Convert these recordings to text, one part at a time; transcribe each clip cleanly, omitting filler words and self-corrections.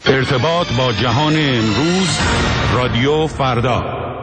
ارتباط با جهان امروز، رادیو فردا.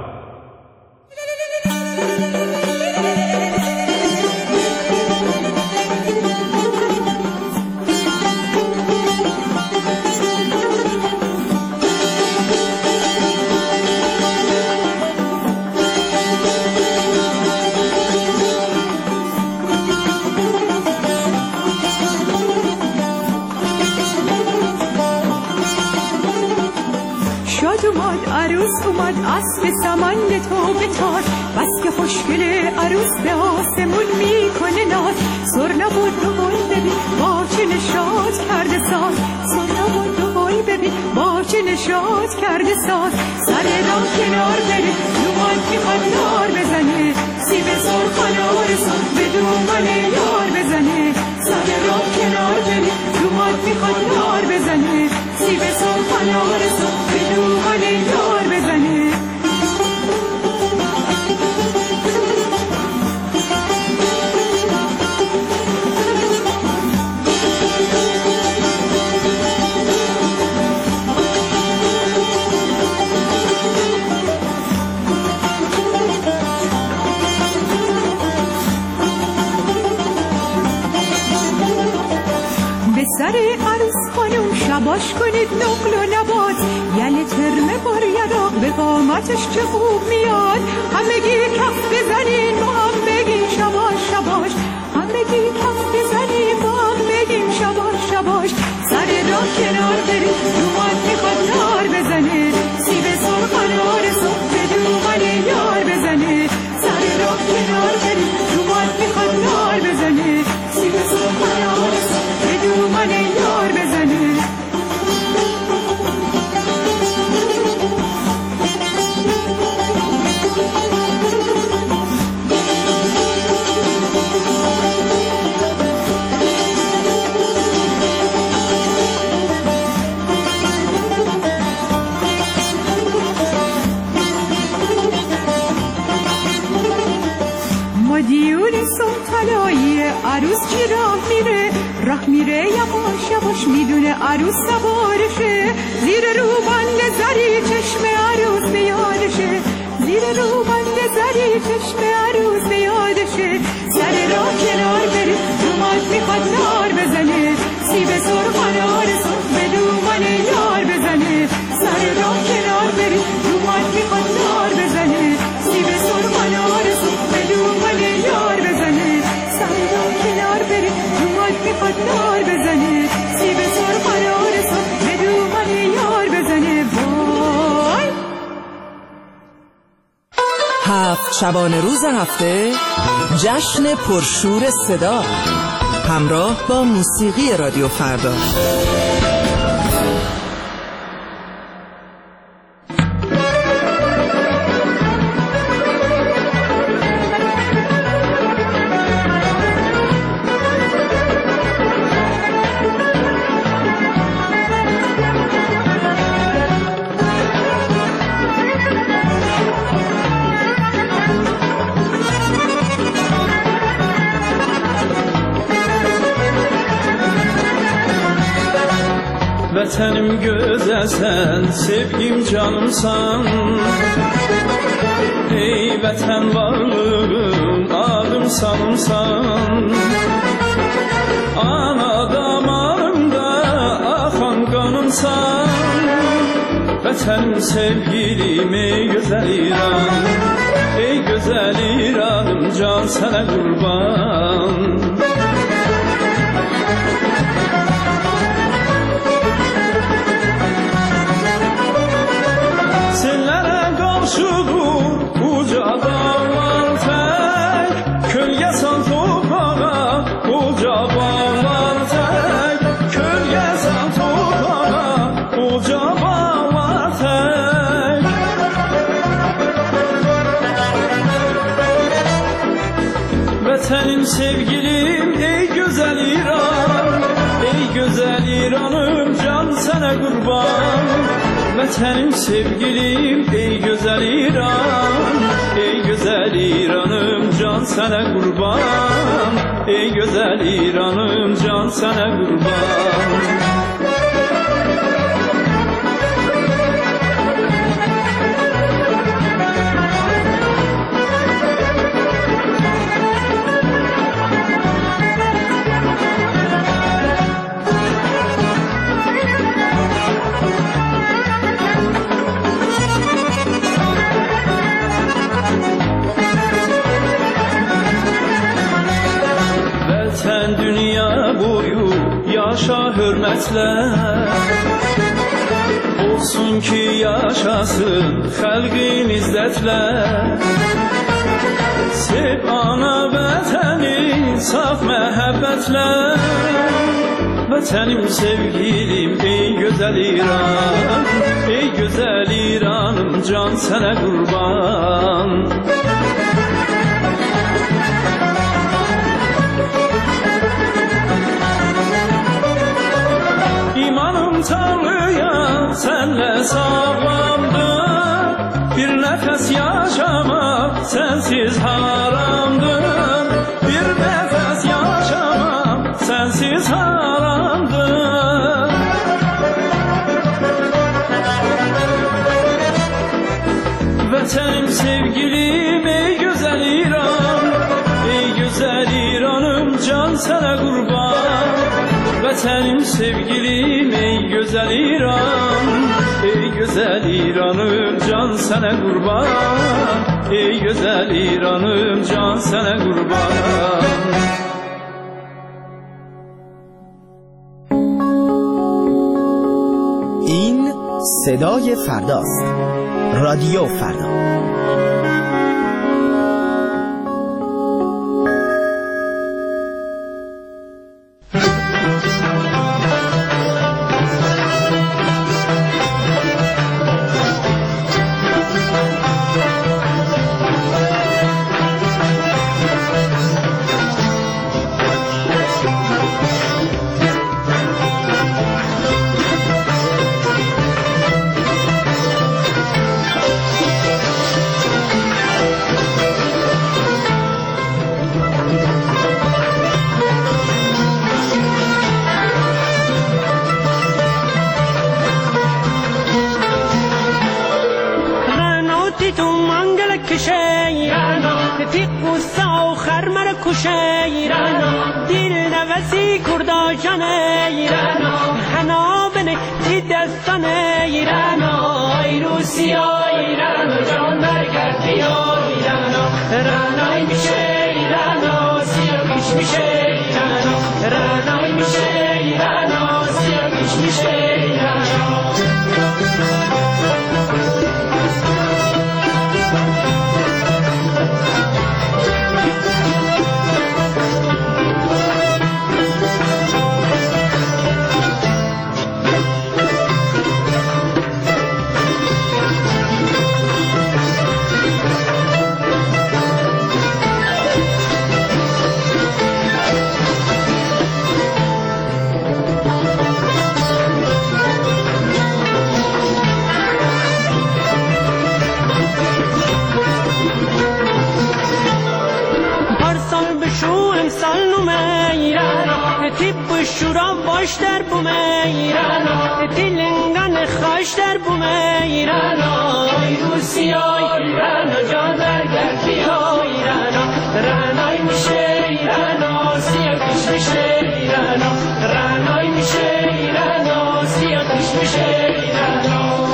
عروس اومد اسب سمند تو بتاز، بس که خوشگل عروس به آسمون میکنه ناز. سر نبود دهل ببین با چه نشاط کرده ساز، سر نبود دهل ببین با چه نشاط کرده ساز. سر راه کنار بره دومان میخواد نار بزنه، سیب سرخ نارسان به دومان یار بزنه. سر راه کنار بره دومان میخواد نار بزنه، سیب سرخ نارسان به دومان یار بزنه. سر عروس خانم شباش کنید نقل و نبات، یعنی ترمه باریدا به قامتش چه خوب میاد. همگی کف بزنین با هم بگیم شباش شباش، همگی کف بزنین با هم بگیم شباش شباش. سر راه کنار برید دومان میخواد نار بزنه، سیب سرخ نارسان به دومان یار بزنه. سر راه کنار برید دومان میخواد نار بزنه، سیب سرخ نارسان به دومان یار بزنه. مدیون سلطنایی عروس چی راه میره یواش یواش میدونه عروس سوارشه. زیر روبند زری چشم عروس بیادشه، زیر روبند زری چشم عروس بیادشه. سر راه کنار بره دومان میخواد نار بزنه، سیب سرخ نارسان به دومان یار بزنه. سر راه کنار بره دومان میخواد نار بزنه، سیب سرخ نارسان به دومان یار بزنه. سر راه کنار بره دومان میخواد نار بزنه، سیب سرخ نارسان به دومان یار بزنه. وای 7 شبانه روز هفته جشن پرشور صدا همراه با موسیقی رادیو فردا. Vətənim gözəlsən, sevgim canımsan. Ey vətən varlığım, adım sanımsan. Ana damarımda axan qanımsan. Vətənim sevgilim, ey gözəl İran. Ey gözəl İranım, can sənə qurban. Uca dağlar tek, kölge sal toprağa. Uca bağlar tek, kölge sal toprağa. Uca bağlar tek. Vətənim sevgilim, ey güzel İran. Ey güzel İranım, can sənə qurban. Vətənim sevgilim, ey gözəl İran. Ey gözəl İranım, can sənə qurban. Ey gözəl İranım, can sənə qurban. hörmətlə olsun ki yaşasın xalqim izzətlə. Sev ana vətəni saf məhəbbətlə, vətənim sevgilim ey gözəl İran, ey gözəl İranım can sənə qurban. İmanım Tanrıya sənlə sağlamdır, bir nəfəs yaşamaq sənsiz haramdır, bir nəfəs yaşamaq sənsiz haramdır. Vətənim sevgilim ey gözəl İran, ey gözəl İranım can sənə qurban. Vətənim sevgilim ey gözəl İran, ey gözəl İranım can sənə qurban, ey gözəl İranım can sənə qurban. این صدای فرداست. رادیو فردا. دل نوزی کردا جان ایران حنا بنه تی دستان ایران ای روسیا ایران جان برگردی ایران رانای میشه ایران سیاه پیش میشه ایران رانای میشه ایران سیاه پیش میشه ایران. شورا باش در بوم ایران تلنگان خاش در بوم ایران ای روسیا ایران جان برگردی ایران رانای میشه ایران سیاه پیش میشه ایران رانای میشه ایران سیاه پیش میشه ایران.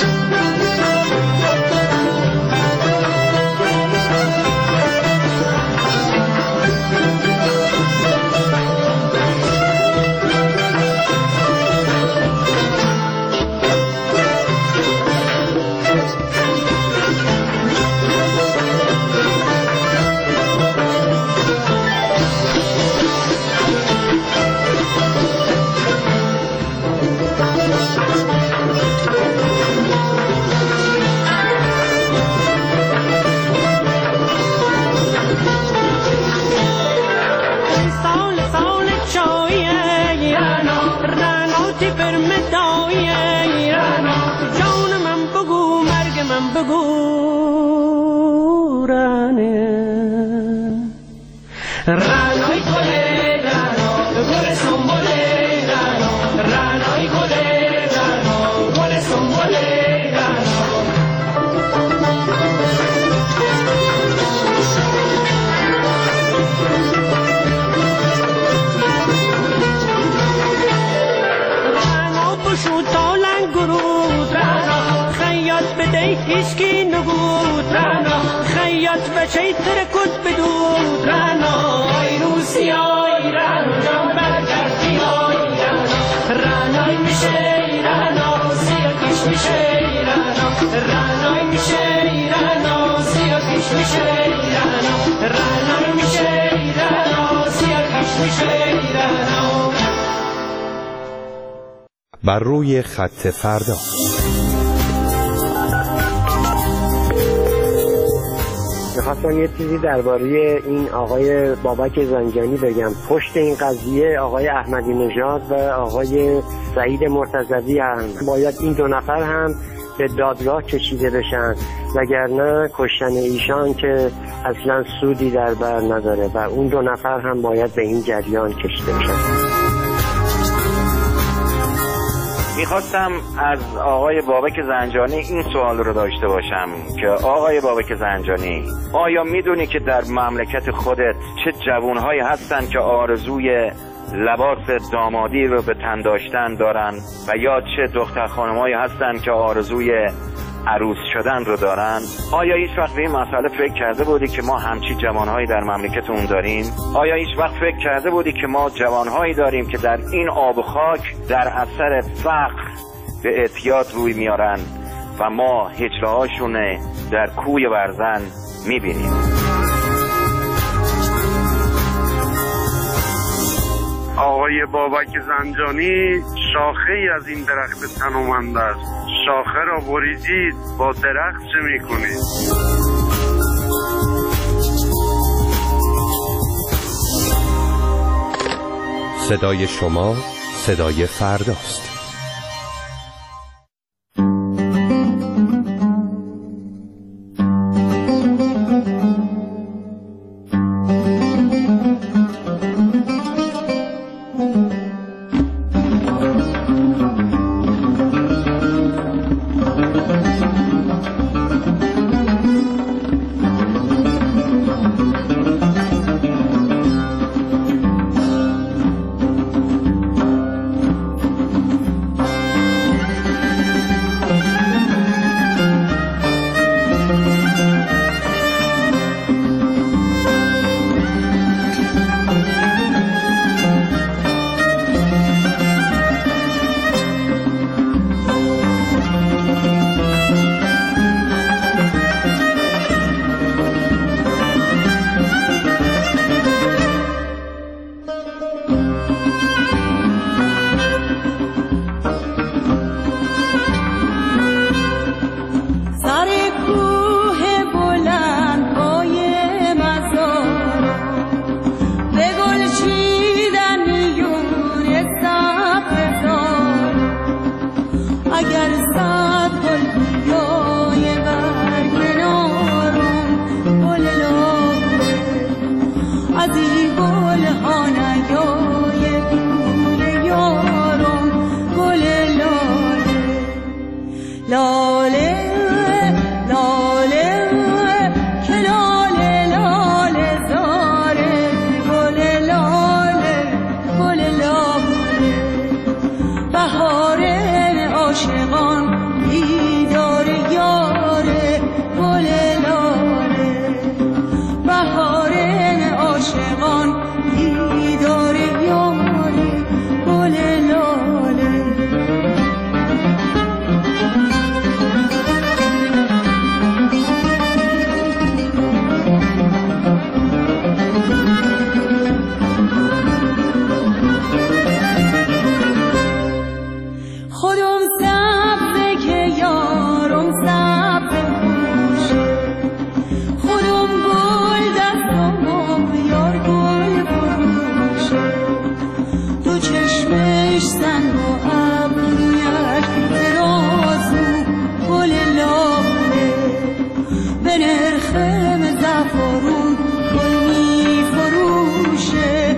رانای گله رانو گل سنبله رانو رانای گله رانو گل سنبله رانو. رانو بشو تالن گرود رانو خیاط بده هیچکی نگود رانو خیاط بچه ترکت بدود رانو ای روسیا ایران جان برگردی ایران رانو رنای میشه رنا سیاه کش میشه رنا رنای میشه رنا سیاه کش میشه رنا رنای میشه رنا سیاه کش میشه رنا. بر روی خط فردا. میخواستم یه چیزی درباره این آقای بابک زنجانی بگم. پشت این قضیه آقای احمدی نژاد و آقای سعید مرتضوی هم. باید این دو نفر هم به دادگاه کشیده بشن، وگرنه کشتن ایشان که اصلا سودی در بر نداره و اون دو نفر هم باید به این جریان کشیده بشن. میخواستم از آقای بابک زنجانی این سوال رو داشته باشم که آقای بابک زنجانی، آیا میدونی که در مملکت خودت چه جوانهایی هستن که آرزوی لباس دامادی رو به تن داشتن دارن و یا چه دختر خانمایی هستن که آرزوی عروس شدن رو دارن؟ آیا هیچ وقت به این مسئله فکر کرده بودی که ما همچی جوانهایی در مملکتمون داریم؟ آیا هیچ وقت فکر کرده بودی که ما جوانهایی داریم که در این آب و خاک در اثر فقر به اعتیاد روی میارن و ما هجله‌هاشون در کوی برزن میبینیم؟ آقای بابک زنجانی شاخه ای از این درخت تنومند است. شاخه را بریدید، با درخت چه میکنید؟ صدای شما صدای فرداست.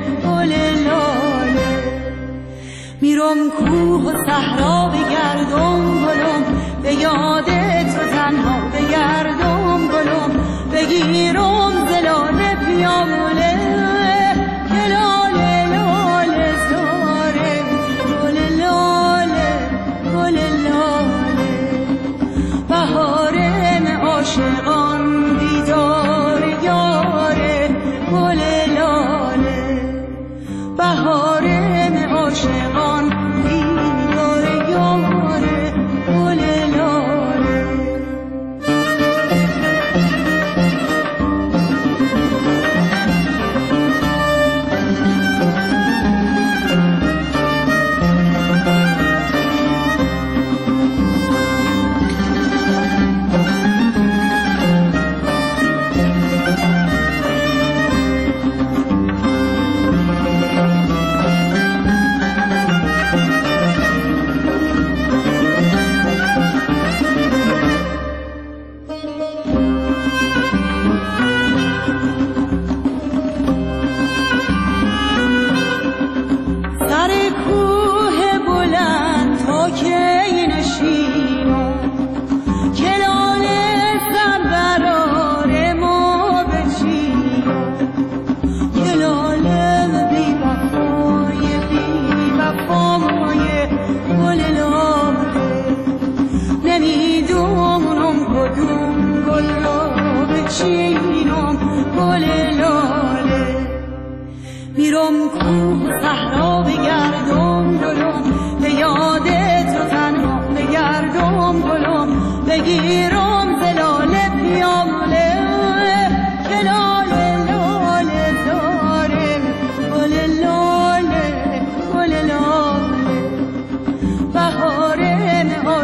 میرم کوه و صحرا بگردم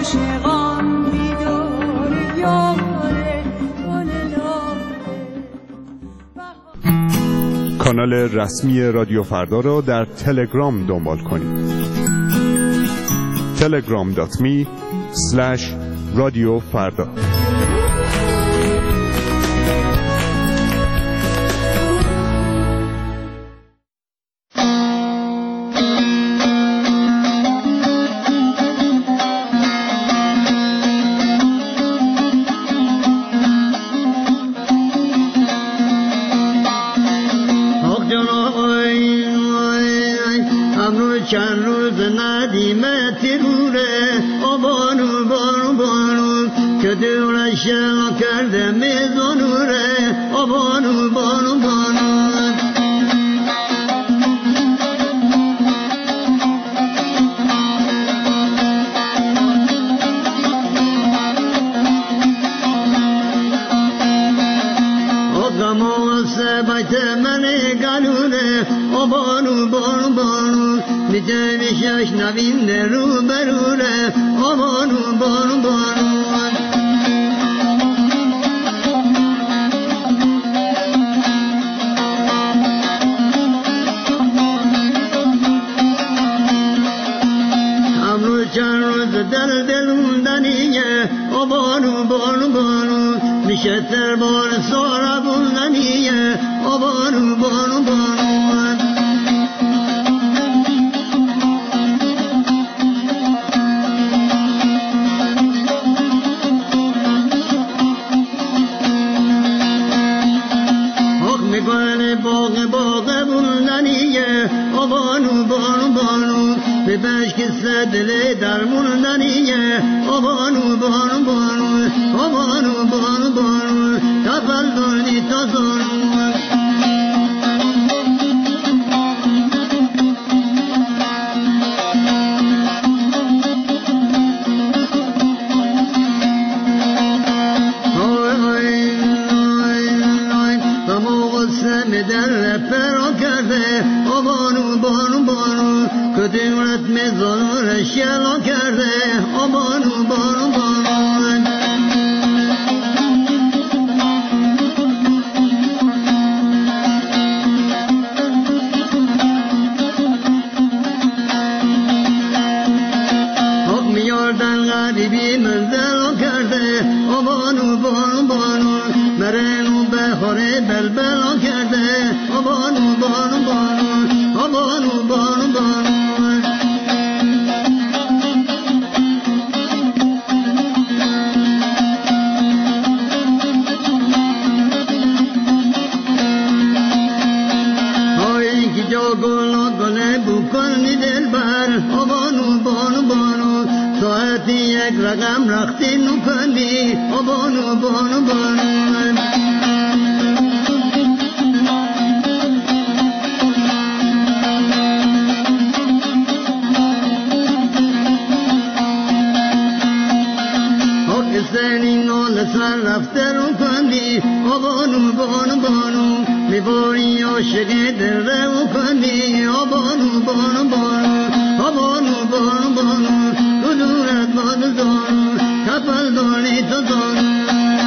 عاشقان بیدار یاره کانال رسمی رادیو فردا را در تلگرام دنبال کنید. telegram.me/رادیوفردا. چند روز ندیمه تیروره آبانو بانو بانو که دورش شما کرده میزانوره آبانو بانو بانو بیت من گلوره آبانو بانو بانو میده میشش نوین رو بروره آبانو بانو بانو امروز چند روز دل موندنیه آبانو بانو بانو میشه تربار سارا بوندنیه آبانو بانو بانو حکم گل باغ بوندنیه آبانو بانو بانو به بشک دل در موندنیه آبانو بانو بانو آبانو بانو بانو تفل دانی تا زانو در فرا کرده آبانو بانو بانو کدیمت میزانو شلا کرده آبانو بانو بانو حکم میاردن غریبی منزل کرده آبانو بانو بانو مرنو بخوره بلبل کرده آبانو بانو بانو آبانو بانو بانو های کی جا گله بکنی دل بر آبانو بانو بانو ساعتی یک رقم رختی نکنی آبانو بانو بانو سر رفته رو کندی آبانو بانو بانو میباری عاشق دل رو کندی آبانو بانو بانو آبانو بانو بانو تو دورت باد زانو کپل دانی تو زانو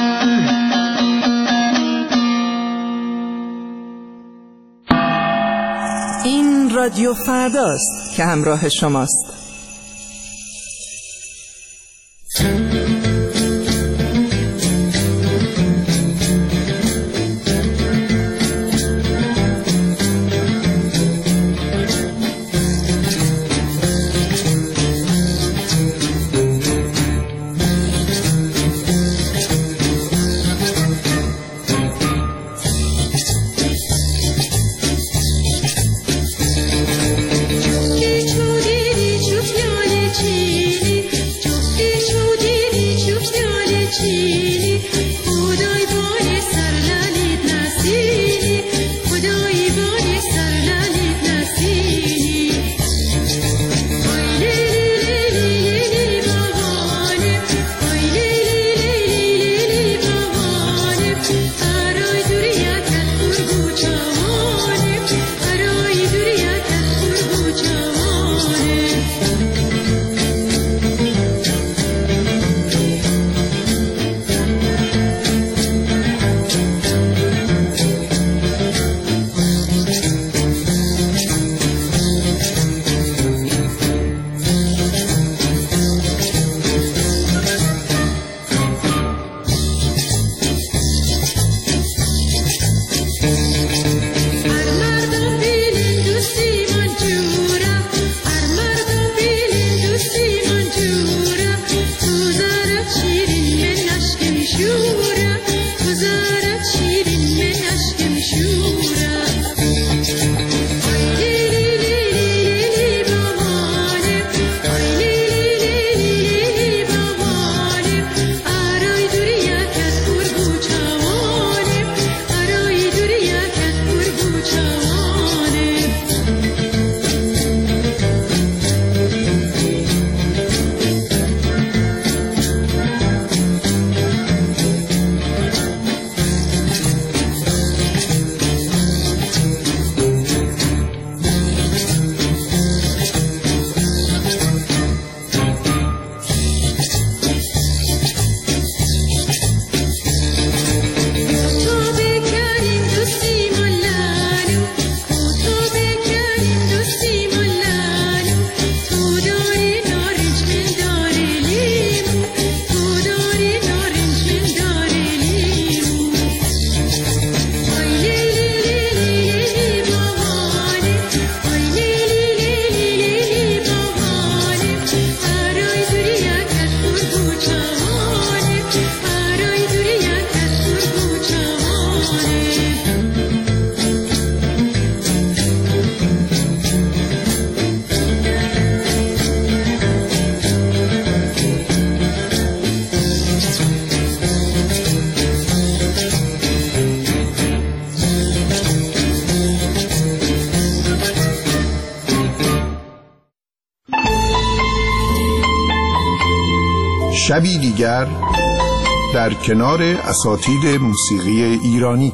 این رادیو فرداست که همراه شماست. دیچو شبی دیگر در کنار اساتید موسیقی ایرانی.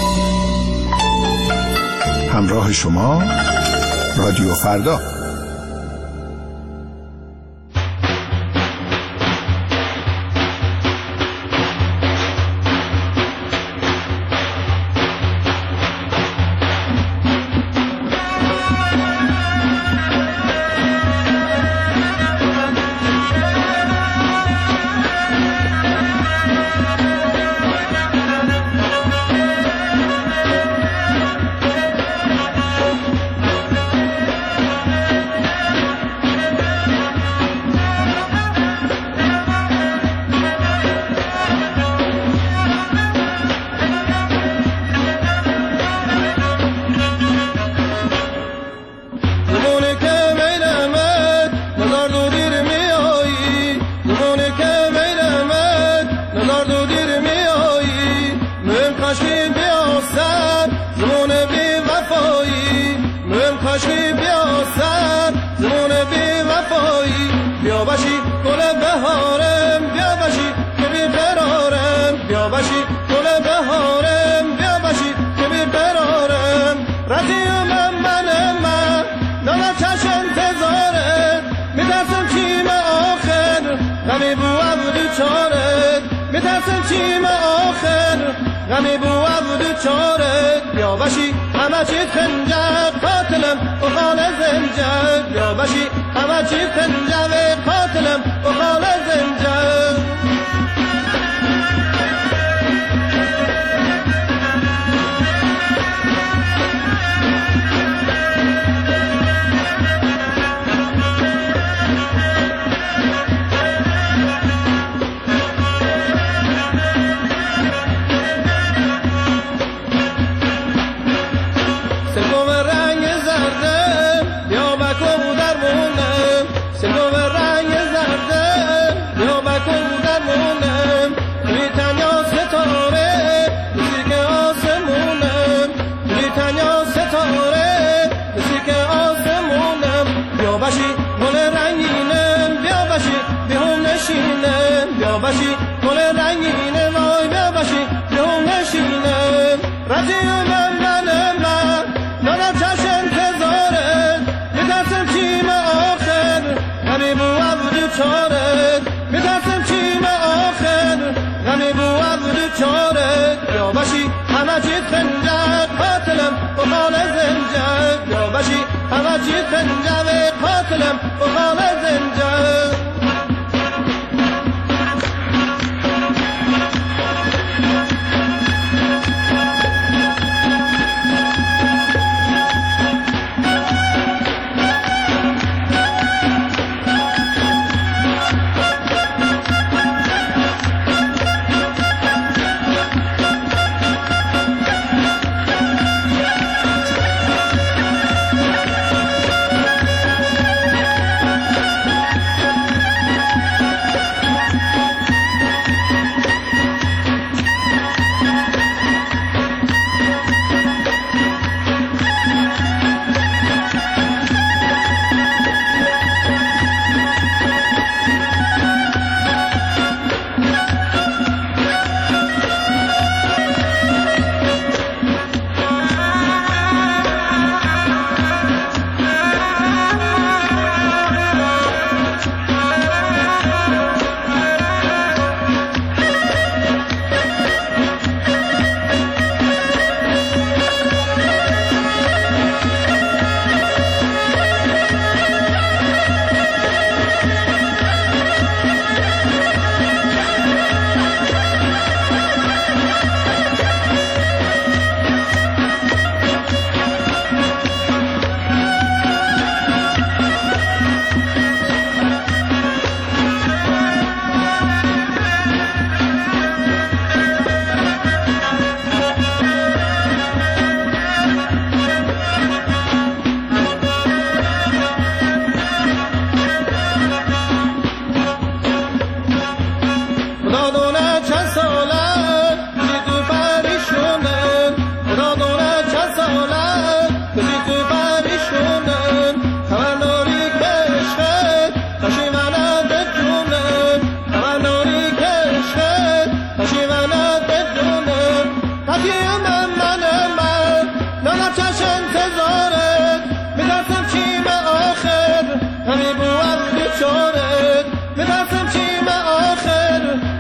همراه شما رادیو فردا.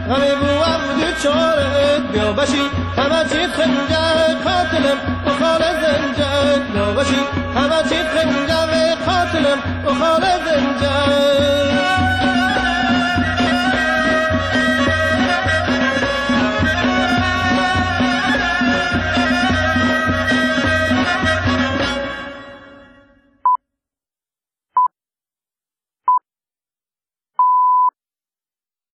غمی بوام دو چاره بیا بشی همه چی خنجر قاتلم و خال زنجر بیا بشی همه چی خنجر قاتلم و خال زنجر